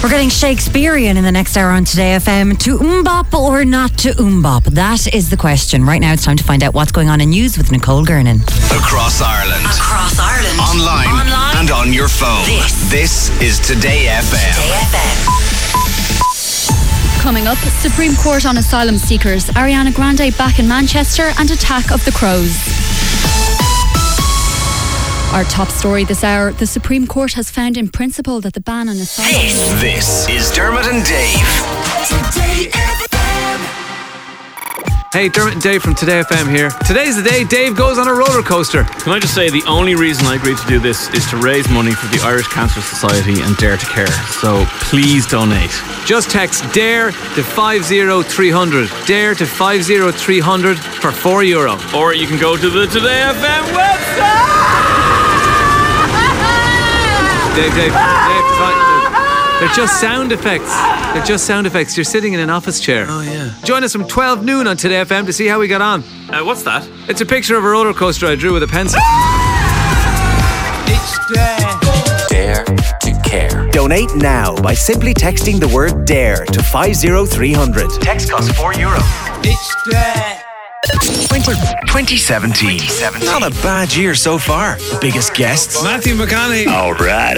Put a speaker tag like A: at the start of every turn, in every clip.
A: We're getting Shakespearean in the next hour on Today FM. To umbop or not to umbop? That is the question. Right now it's time to find out what's going on in news with Nicole Gernan.
B: Across Ireland.
C: Across Ireland.
B: Online. And on your phone. This is Today FM.
C: Today FM.
D: Coming up, Supreme Court on asylum seekers, Ariana Grande back in Manchester, and Attack of the Crows. Our top story this hour, the Supreme Court has found in principle that the ban on asylum...
B: This is Dermot and Dave. Today FM.
E: Hey, Dermot and Dave from Today FM here. Today's the day Dave goes on a roller coaster.
F: Can I just say, the only reason I agreed to do this is to raise money for the Irish Cancer Society and Dare to Care. So please donate.
E: Just text DARE to 50300. DARE to 50300 for €4.
F: Or you can go to the Today FM website.
E: Dave, they're just sound effects. They're just sound effects. You're sitting in an office chair.
F: Oh, yeah.
E: Join us from 12 noon on Today FM to see how we got on.
F: What's that?
E: It's a picture of a roller coaster I drew with a pencil.
B: It's Dare to Care. Donate now by simply texting the word DARE to 50300. Text costs €4. It's Dare. 2017. Not a bad year so far. Biggest guests:
E: Matthew McConaughey.
G: All right.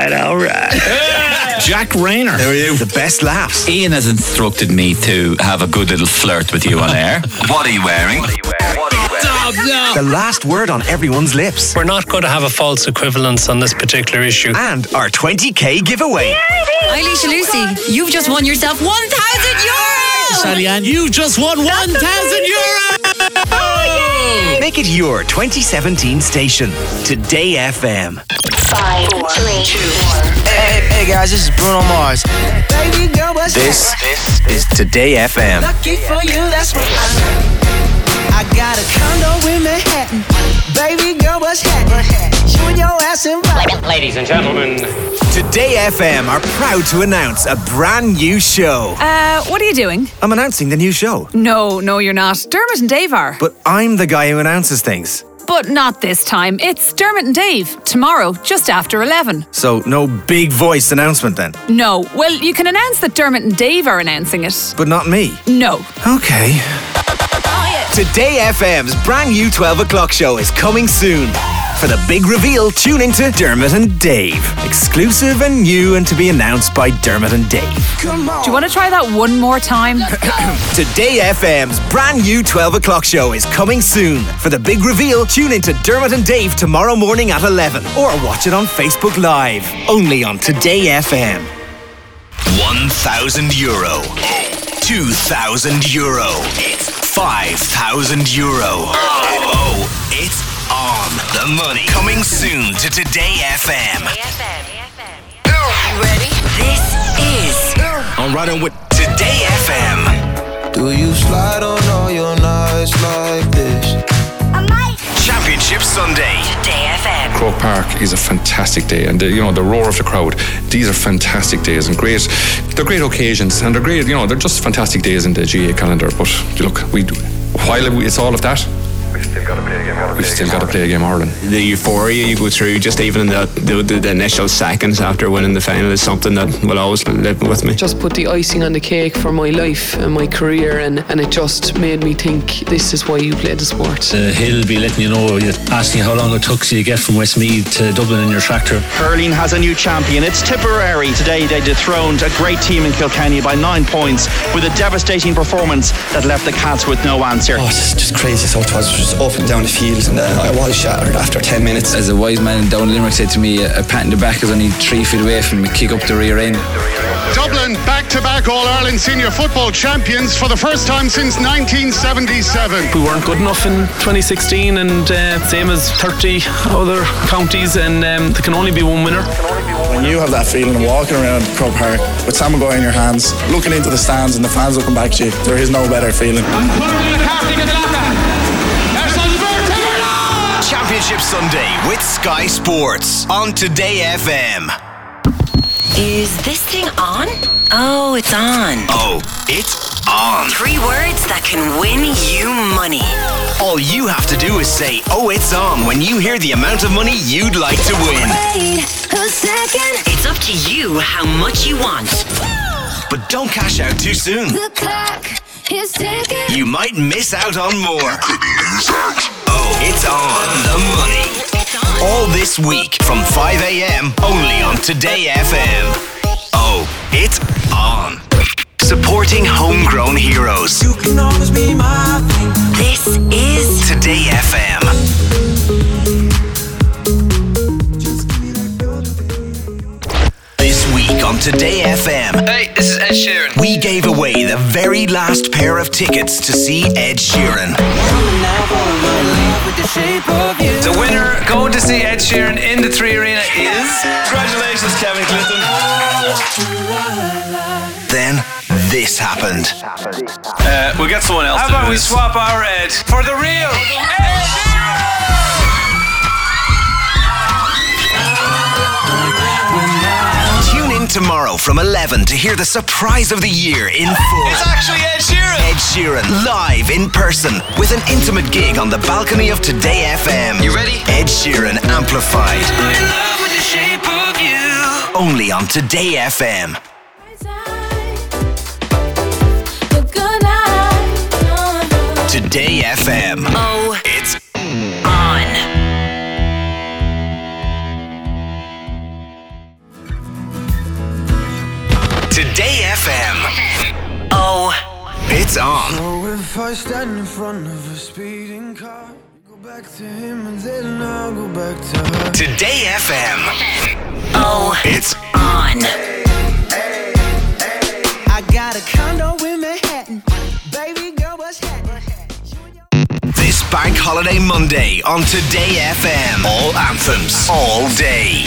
G: Jack Rayner.
B: How are you? The best laughs.
G: Ian has instructed me to have a good little flirt with you on air.
B: What are you wearing? The last word on everyone's lips.
H: We're not going to have a false equivalence on this particular issue.
B: And our 20k giveaway.
A: Alicia Lucy, you've just won yourself €1,000!
H: Sally Ann, you just won €1,000!
B: Make it your 2017 station. Today FM.
C: 5, 4, 3, 2, 1.
I: Hey guys, this is Bruno Mars. Baby girl, what's
B: This is Today FM.
I: lucky for you, that's what I got a condo in Manhattan. Baby girl, what's happening? You and your ass invited.
J: Ladies and gentlemen,
B: Today FM are proud to announce a brand new show.
K: What are you doing?
B: I'm announcing the new show.
K: No, you're not. Dermot and Dave are.
B: But I'm the guy who announces things.
K: But not this time. It's Dermot and Dave. Tomorrow, just after 11.
B: So no big voice announcement then?
K: No. Well, you can announce that Dermot and Dave are announcing it.
B: But not me?
K: No.
B: Okay. Today FM's brand new 12 o'clock show is coming soon. For the big reveal, tune into Dermot and Dave. Exclusive and new and to be announced by Dermot and Dave.
K: Do you want to try that one more time?
B: Today FM's brand new 12 o'clock show is coming soon. For the big reveal, tune into Dermot and Dave tomorrow morning at 11. Or watch it on Facebook Live. Only on Today FM. €1,000. €2,000. It's €5,000. Oh, it's on the money. Coming soon to Today FM.
C: Ready? This is
B: I'm riding with Today FM.
I: Do you slide on all your nights like this?
B: Championship Sunday.
C: Today FM.
L: Croke Park is a fantastic day, and the roar of the crowd. These are fantastic days and they're great occasions, and they're great. They're just fantastic days in the GA calendar. But look, while it's all of that, we've still got to play a game Ireland.
M: The euphoria you go through, just even in the initial seconds after winning the final, is something that will always live with me.
N: Just put the icing on the cake for my life and my career, and it just made me think, this is why you play the sport.
H: He'll be letting you know, asking how long it took you to get from Westmeath to Dublin in your tractor.
O: Hurling has a new champion. It's Tipperary. Today they dethroned a great team in Kilkenny by 9 points with a devastating performance that left the Cats with no answer.
P: Oh, it's just crazy. So it was just up and down the field, and I was shattered after 10 minutes.
Q: As a wise man down Limerick said to me, a pat in the back is only 3 feet away from me, kick up the rear end.
R: Dublin back-to-back All-Ireland Senior Football champions for the first time since 1977.
N: We weren't good enough in 2016, and same as 30 other counties, and there can only be one winner.
P: When you have that feeling of walking around Croke Park with Sam Maguire in your hands, looking into the stands and the fans looking back at you, there is no better feeling.
B: Championship Sunday with Sky Sports on Today FM.
C: Is this thing on? Oh, it's on.
B: Oh, it's on.
C: 3 words that can win you money.
B: All you have to do is say, oh, it's on when you hear the amount of money you'd like to win.
C: Wait a second. It's up to you how much you want.
B: But don't cash out too soon.
C: The clock is ticking.
B: You might miss out on more. Oh, it's on the money. All this week from 5 a.m. only on Today FM. Oh, it's on. Supporting homegrown heroes.
I: You can always be my thing.
C: This is
B: Today FM. This week on Today FM.
Q: Hey, this is Ed Sheeran.
B: We gave away the very last pair of tickets to see Ed Sheeran.
Q: The winner going to see Ed Sheeran in the 3 Arena is... Congratulations, Kevin Clinton.
B: Then this happened.
F: We'll get someone else.
Q: How
F: to
Q: about
F: do
Q: we
F: this.
Q: swap our Ed for the real Ed
B: Tune in tomorrow from 11 to hear the surprise of the year in full.
Q: It's actually Ed Sheeran.
B: Ed Sheeran live in person with an intimate gig on the balcony of Today FM.
Q: You ready?
B: Ed Sheeran amplified.
Q: I'm in love with the shape of you.
B: Only on Today FM. Today FM.
C: Oh,
B: it's
C: on.
B: Today FM.
C: Oh,
B: it's on.
I: So if I stand in front of a speeding car, go back to him and then I'll go back to her.
B: Today FM.
C: oh,
B: It's
C: on.
I: I got a condo in Manhattan. Baby girl, what's happening?
B: this Bank Holiday Monday on Today FM. All anthems, all day.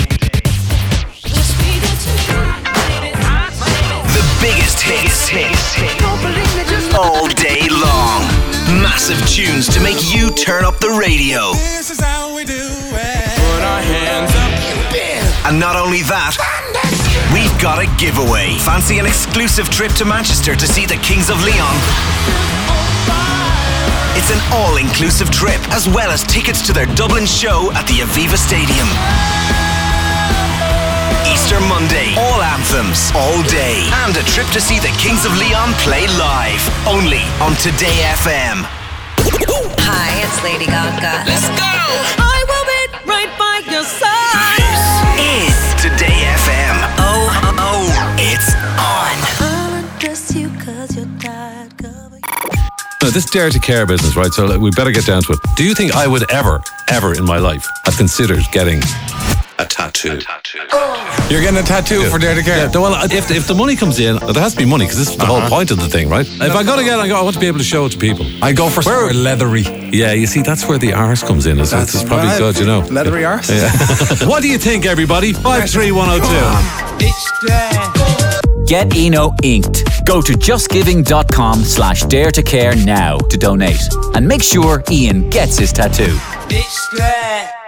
B: The biggest hits all day long. Massive tunes to make you turn up the radio.
I: This is how we do it. Put our hands up.
B: And not only that, we've got a giveaway. Fancy an exclusive trip to Manchester to see the Kings of Leon? It's an all-inclusive trip, as well as tickets to their Dublin show at the Aviva Stadium. Easter Monday, all anthems, all day, and a trip to see the Kings of Leon play live. Only on Today FM.
C: Hi, it's Lady Gaga.
Q: Let's go.
I: I will be right by your side.
B: This is Today FM.
C: Oh,
B: It's on.
J: Now, this Dare to Care business, right? So we better get down to it. Do you think I would ever in my life have considered getting a tattoo?
S: You're getting a tattoo for Dare to Care?
J: Yeah, well, if the money comes in, there has to be money because this is the whole point of the thing, right? If I got to get it, I want to be able to show it to people.
S: I go for somewhere leathery.
J: Yeah, you see, that's where the arse comes in. It's probably good, you know.
S: Leathery arse?
J: Yeah. What do you think, everybody? 53102.
T: Get Eno inked. Go to justgiving.com/dare to care now to donate. And make sure Ian gets his tattoo.
I: Bitch,